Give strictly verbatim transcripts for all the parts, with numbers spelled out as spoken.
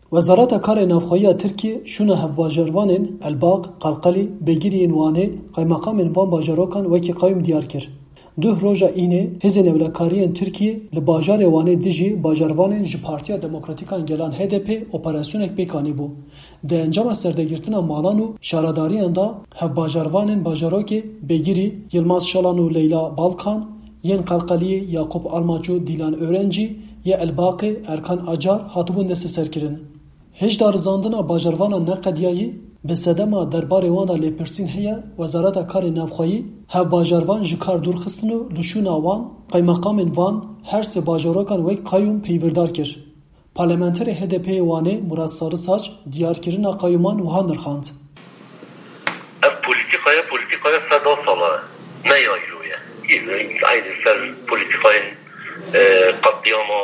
وزارت کار نافخایی ترکیه شونه هفباجروانین الباق، قلقلی، بگیرین وانه، قایمقام وان باجروکان وکی قایم دیار کرد. دو روزا اینه هزین اولکاریان ترکیه لباجار وانه دیجی باجروانین جی پارتیا دموکراتیکان گلان هی دی پی اپراسیونک بیکانی بو. ده انجام سردگیرتنا مالانو شاراداریان دا هفباجروانین باجروکی بگیری یلماز شالانو لیلا بالکان ین قلقلی یاقوب آلماچو دیلان öğrenci یا الباقی ارکان اجار هاتبون دست سرکرین. هجدار زاندنا باجروانان نقدیایی به صدما دربار وانا لپرسین هیا وزارت کار نافخایی هف باجروان جکار دورخستنو لشونا وان قایمقام وان هر سه باجروکان وی قایوم پیوردار کر. پارلمانتر هی دی پی وانه مراد سارساج دیار کرنا قایومان وها نرخاند. ام پولیتیکای پولیتیکای صدا ساله نه یایلویه. aynı ser politikayın قطیاما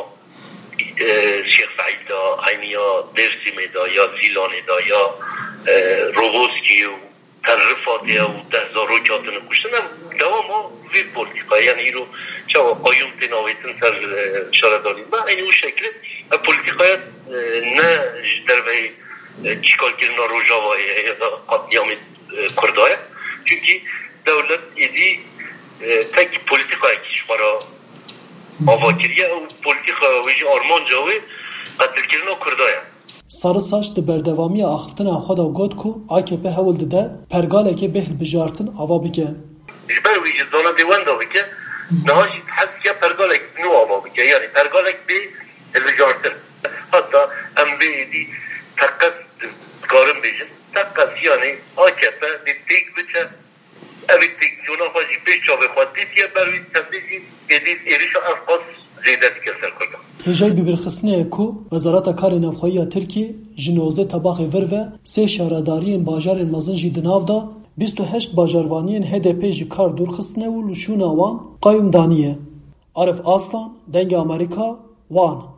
شیخ سعید دا اینیا درسیمه دا یا زیلانه دا یا روبوسکی و ترفاتی و دهزارو کاتن کشتن هم دوام ها وی پولیتیکای یعنی ایرو چه قایوم تناویتن سر شارداری و این او شکل پولیتیکای نه در به چیکار کردن روژاوای یا قطیام کردای چونکی دولت ایدی tek politikaya kişmara avakiriye o politika ve arman jawi qatilkirina Kurdaya. Sarı saç de berdevamiya axirtina xweda got ku A K P hewil dide pergaleke behl bijartin ava bike. Ber wî ji zona dêwan da bike niha jî hezkiya pergalek nû ava bike yani pergalek bê bijartin. Hatta em bê êdî teqet dikarin bêjin teqet yani A K P dê têk biçe evit tekjona xwajî pêş çavê xwe dîtiye ber wî tevdî jî êdî êrişa ev qas zêde dike ser Kurdan. Hêjay bibirxistinê ku Wezareta Karê Navxweyiya Tirkiye ji nozê tebaxê vir ve sê şaradariyên bajarên mezin jî di nav da bîst û heşt bajarvaniyên H D P jî kar dûrxistine û li şûna wan qayûm daniye. Arif Aslan, Dengê Amerîka, Wan.